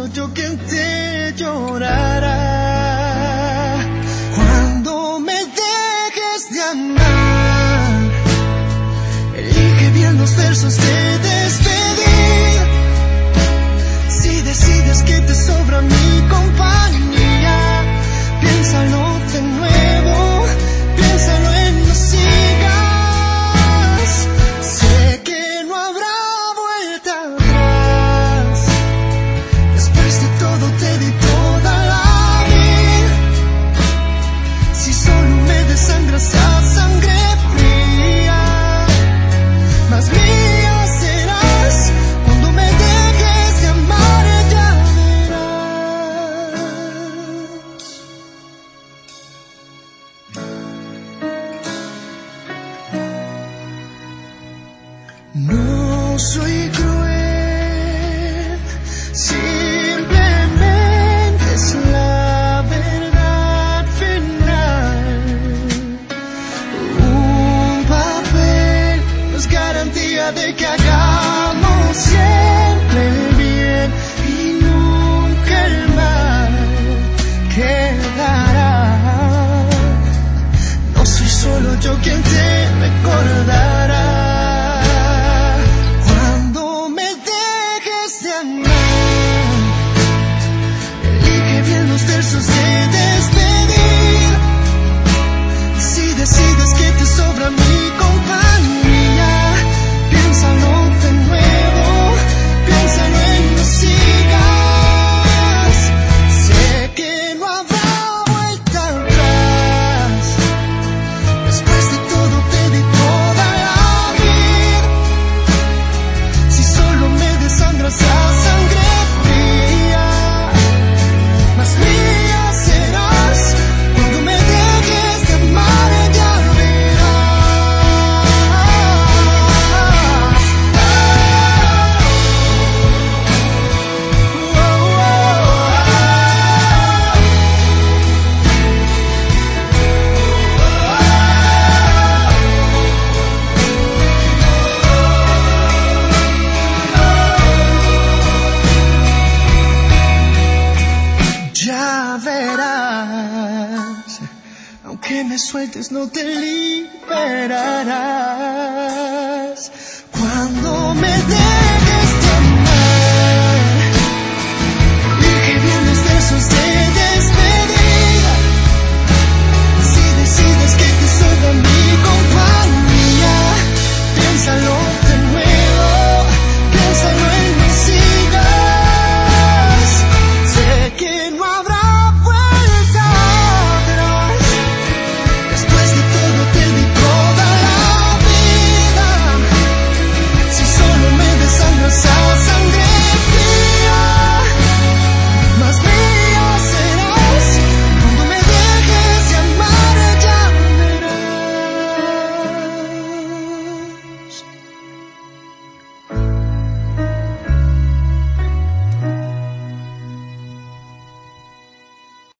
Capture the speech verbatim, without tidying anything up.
solo yo quien te llorará. Cuando me dejes de amar, elige bien los versos de despedir. Si decides que te sobra mi compañía, piénsalo de nuevo, piénsalo y no sigas. Sé que no habrá vuelta atrás. Después de todo te di toda la vida. Si solo me desangras a sangre fría, más mía serás. Cuando me dejes de amar ya verás. No soy cruel, simplemente es la verdad final. Un papel no es garantía de que hagamos siempre el bien y nunca el mal quedará. No soy solo yo quien te recordará. Cuando me dejes de amar, elige bien los versos de despedir. Si decides que te sobra mi compañía, piénsalo de nuevo, piénsalo y no sigas. Sé que no habrá vuelta atrás. Después de todo te di toda la vida. Si solo me desangras a sangre fría, más mía serás. Cuando me dejes de amar ya verás. Ya verás, aunque me sueltes no te liberarás.